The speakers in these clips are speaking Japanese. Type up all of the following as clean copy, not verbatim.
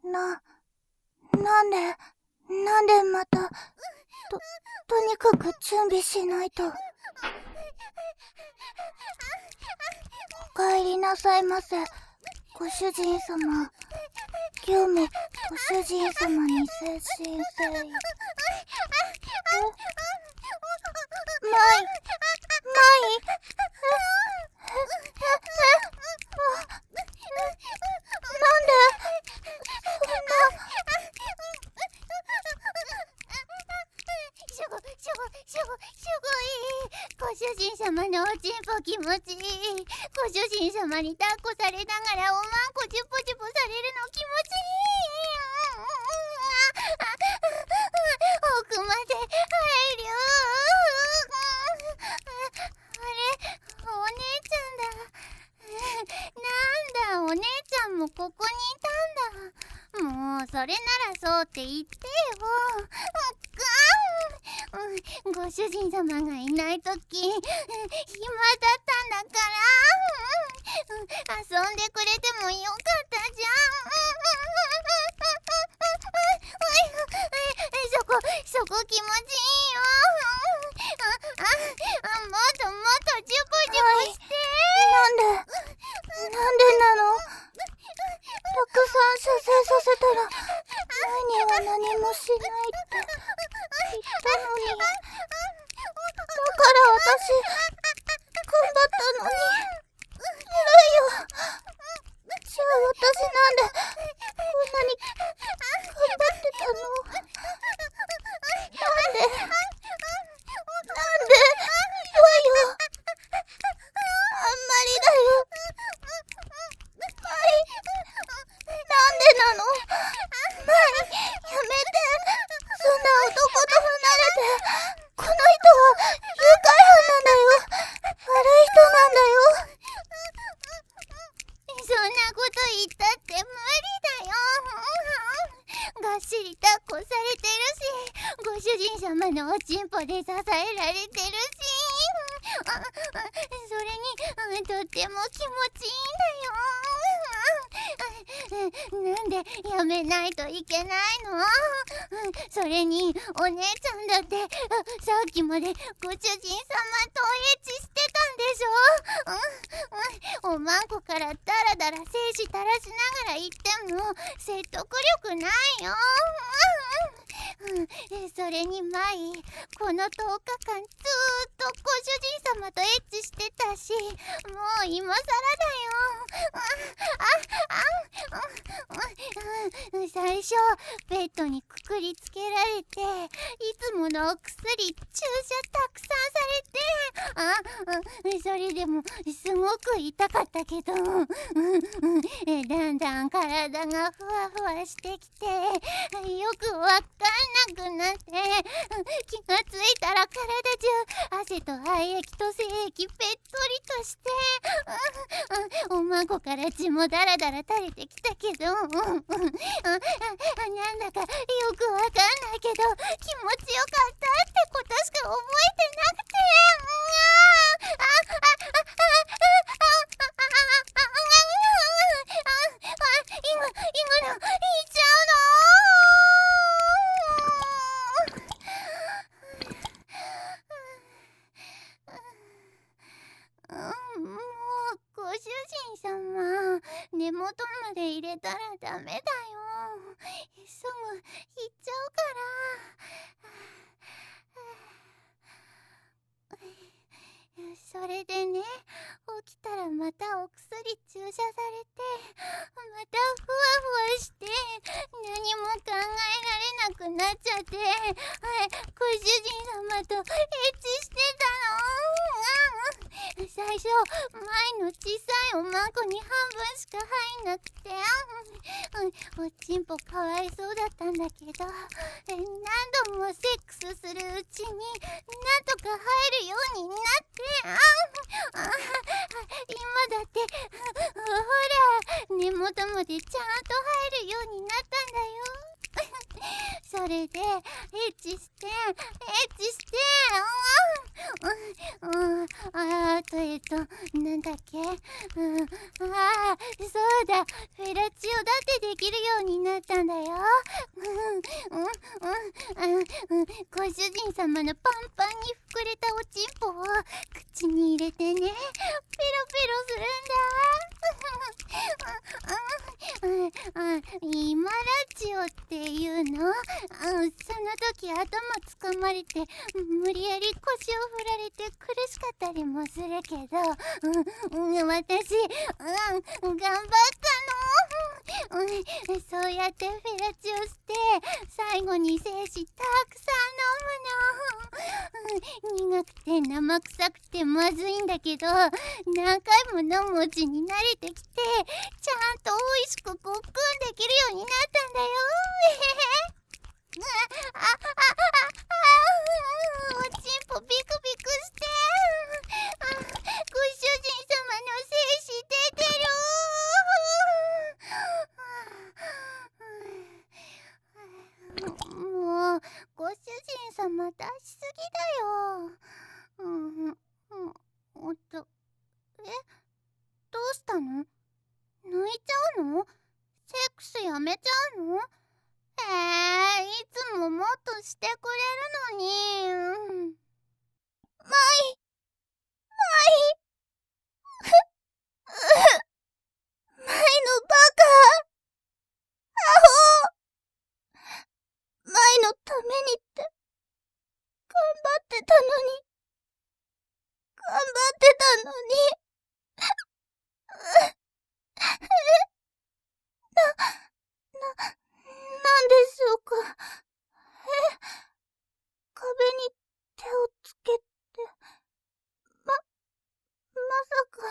なんでまた、とにかく準備しないと。お帰りなさいませ、ご主人様。今日もご主人様に誠心誠意。舞なんでそんな。 ご主人様のおちんぽ気持ちいい。ご主人様に抱っこされながらおまんこチュポチュポされるの気持ちいい。奥まで入る。あれ、お姉ちゃんだ。なんだ、お姉ちゃんもここにいたんだ。もうそれならそうって言ってよ。ご主人様がいないとき暇だったんだから、遊んでくれてもよかったじゃん。そこ気持ちいいよ。もっともっとジュポジュポして。 なんでなの。たくさん射精させたら前には何もしないって言ったのに。だから私頑張ったのに。偉いよ。じゃあ私なんでこんなに頑張ってたの。なんで言うよ。あんまりだよ。なんでなの。マイ、やめて。そんな男と離れて。この人は誘拐犯なんだよ。悪い人なんだよ。 そんなこと言ったって無理だよ。がっしり抱っこされてるし、ご主人様のおちんぽで支えられてるし、それにとっても気持ちいいんだよ。なんでやめないといけないの。それにお姉ちゃんだってさっきまでご主人様とエッチしてたんでしょ。おまんこからダラダラ精子垂らしながら言っても説得力ないよ。それにマイ、この10日間ずーっとご主人様とエッチしてたし、もう今更だよ。最初ベッドにくくりつけられて、いつものお薬注射たくさんされて、それでもすごく痛かったけど、だんだん体がふわふわしてきて、よくわかんなくなって、気がついたら体中汗と肺液と精液ぺっとりとして、おまんこから血もだらだら垂れてきたけど、なんだかよくわかんないけど気持ちよかったってことしか覚えてなくて、今の言っちゃうの。もうご主人様、根元まで入れたらダメだよ。すぐ行っちゃうから。それでね、起きたらまたお薬注射されて、またふわふわして、何も考えられなくなっちゃって、ご主人様とエッチしてたの。最初前の小さいおまんこに半分しか入んなくて、おちんぽかわいそうだったんだけど、何度もセックスするうちになんとか入るようになって、今だってほら根元までちゃんと入るようになったんだよ。それでエッチしてなんだだっけ？ああ、そうだ。フェラチオだってできるようになったんだよ。ご主人様のパンパンに膨れたおちんぽを口に入れてね、ペロペロするんだ。今ラジオっていうの？その時頭掴まれて無理やり腰を振られて苦しかったりもするけど、私、頑張ったの。そうやってフェラチオして最後に精子たくさん飲むの。苦くて生臭くてまずいんだけど、何回も飲むうちに慣れてきて、ちゃんと美味しくごっくんできるようになったんだよ。おちんぽビクビクして、ご主人様の精子出てる。もうご主人様出しすぎだよ。どうしたの？抜いちゃうの？セックスやめちゃうの？いつももっとしてくれるのに。 マイのバカ。アホ。マイのためにって頑張ってたのに。なんでしょうか。壁に手をつけて、まさか、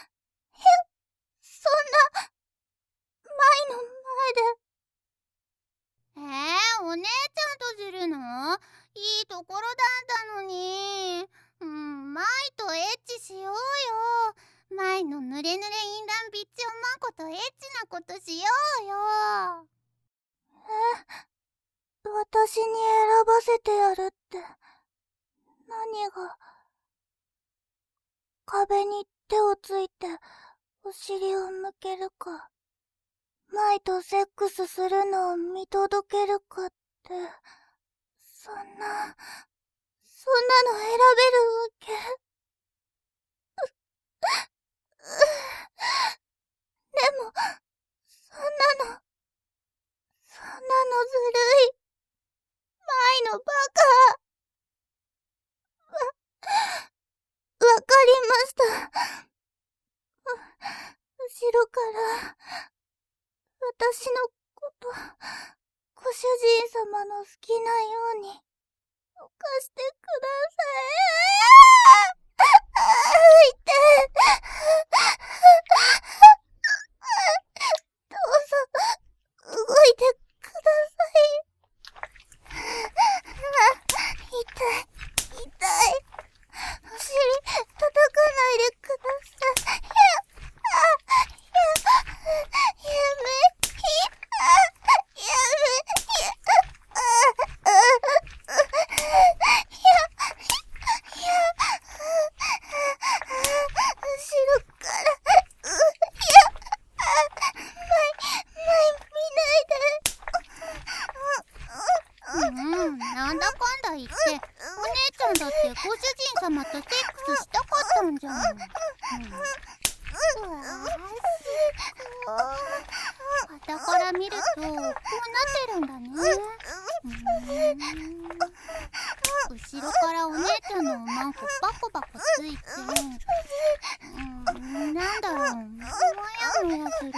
そんな、マイの前で。 お姉ちゃんとするの？いいところだったのに。マイとエッチしようよ。マイのぬれぬれインランビッチおまんことエッチなことしようよ。 私に選ばせてやるって、何が。壁に手をついて、お尻を向けるか、マイとセックスするのを見届けるかって、そんなの選べるわけ？でも、そんなのずるい。マイのバカ。わかりました。後ろから、私のこと、ご主人様の好きなように、犯してください。痛い。どうぞ、動いてください。痛い。お尻、叩かないでください。 なんだかんだ言って、お姉ちゃんだってご主人様とセックスしたかったんじゃん。傍から見るとこうなってるんだね。後ろからお姉ちゃんのおまんこバコバコついて、なんだろう、もやもやする。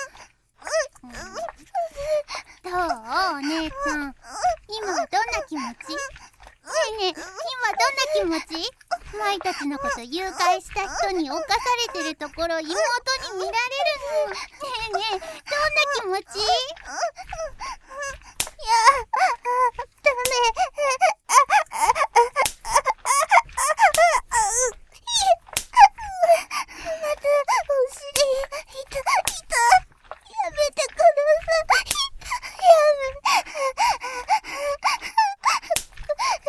どう？お姉ちゃん、今はどんな気持ち？ねえねえ、今どんな気持ち？マイたちのこと誘拐した人に侵されてるところ妹に見られるの。ねえねえ、どんな気持ち？ ダメ。またお尻痛やめてください。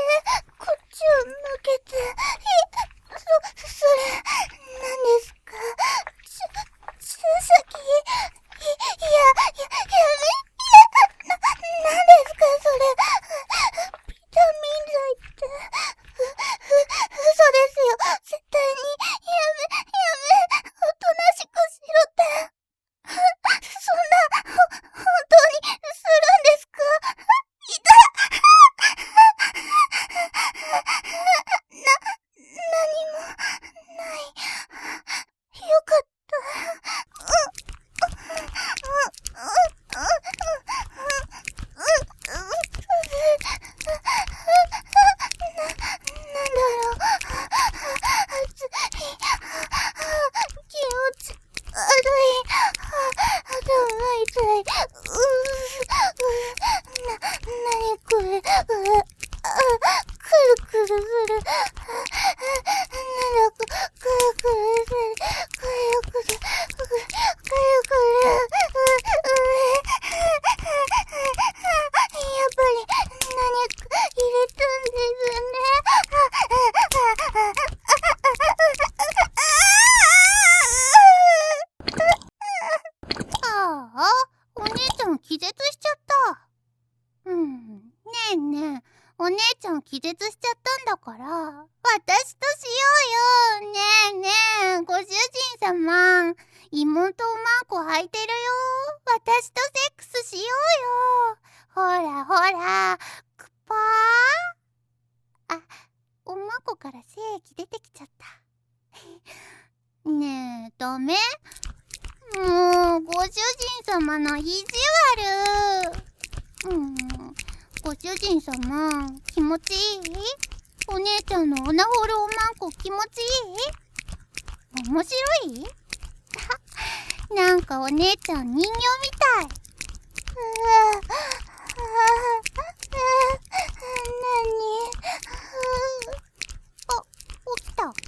こっちを向けて。それ何ですか？ 主人様、妹おまんこ履いてるよ。私とセックスしようよ。ほらほら、くぱー。あ、おまんこから精液出てきちゃった。ねえ、ダメ？もう、ご主人様の意地悪。ご主人様、気持ちいい？お姉ちゃんのオナホルおまんこ気持ちいい？面白い？なんかお姉ちゃん人形みたい。あ、起きた。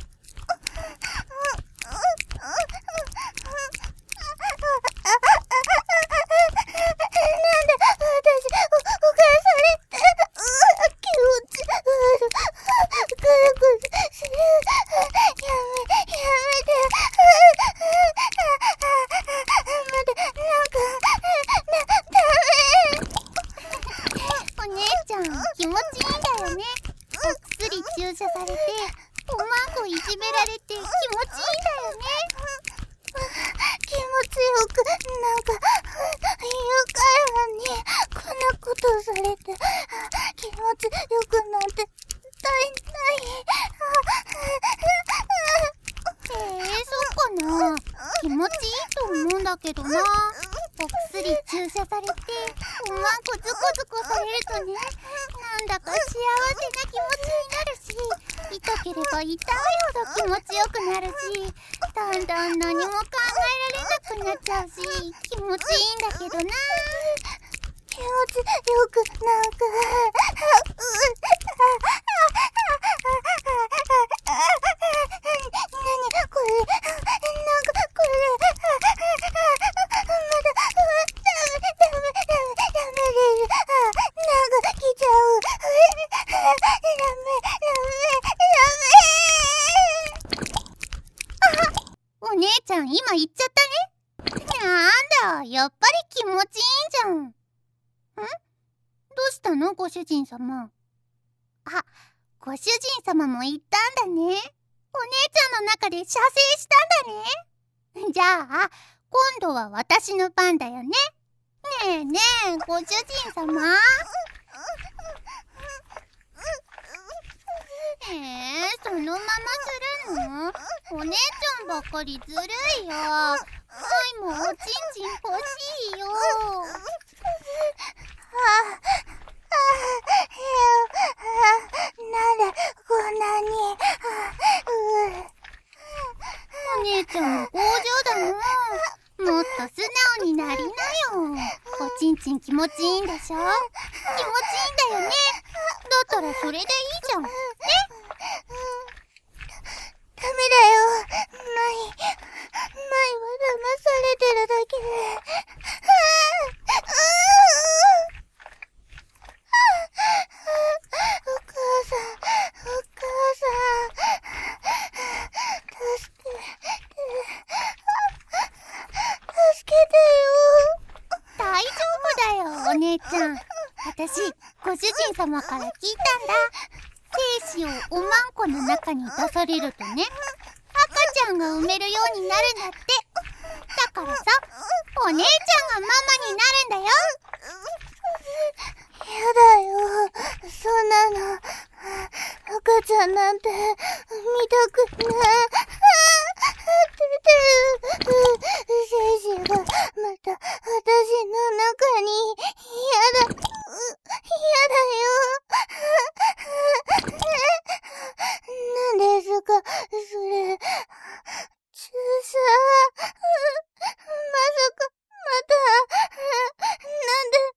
気持ちいいんだよね。お薬注射されて、おまんこいじめられて気持ちいいんだよね。 気持ちよく、なんか、愉快に、こんなことされて、気持ちよくなんて、 そうかな。気持ちいいと思うんだけどな。お薬注射されて、おまんこズコズコされるとね、なんだか幸せな気持ちになるし、痛ければ痛いほど気持ちよくなるし、だんだん何も考えられなくなっちゃうし、気持ちいいんだけどな。 気持ちよくなんか、何これ、なんかこれ、まだ、ダメです。なんか来ちゃう。 お姉ちゃん今言っちゃったね。なんだ、やっぱり気持ちいいんじゃん。どうしたのご主人様。あ、ご主人様も言ったんだね。お姉ちゃんの中で射精したんだね。じゃあ、今度は私の番だよね。ねえねえ、ご主人様。そのままするの？お姉ちゃんばっかりずるいよ。愛もおちんちん欲しいよ。 なんでこんなに、 お姉ちゃんも強情だな。もっと素直になりなよ。おちんちん気持ちいいんでしょ？気持ちいいんだよね。だったらそれでいいじゃん。ね？ ダメだよ。舞は騙されてるだけで。お母さん、助けてよ。 大丈夫だよ、お姉ちゃん。私、ご主人様から聞いたんだ。精子をおまんこの中に出されるとね、赤ちゃんが産めるようになるんだって。だからさ、お姉ちゃんがママになるんだよ。 やだよ。そんなの。赤ちゃんなんて見たくない。精子がまた私の中に。やだよ。なんですか、それ。注射。まさか、また。なんで、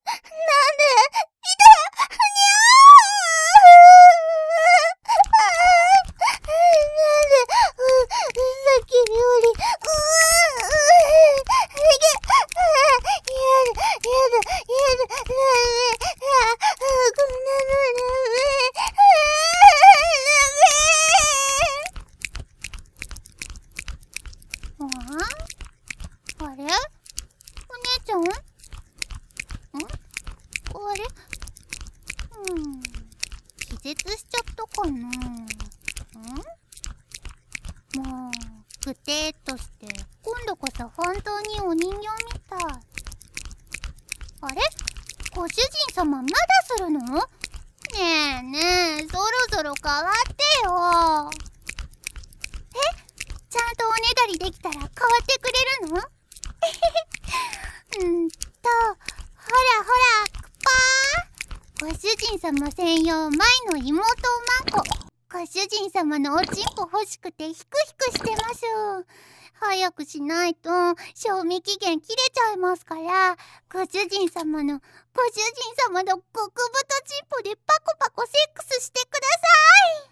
くてとして今度こそ本当にお人形みたい。あれ、ご主人様まだするの？ねえねえ、そろそろ変わってよ。ちゃんとおねだりできたら変わってくれるの？ほらほら、クパー。ご主人様専用前の妹マコ。ご主人様のおちんぽ欲しくてヒクヒクしてます。早くしないと賞味期限切れちゃいますから、ご主人様の極太チンポでパコパコセックスしてください。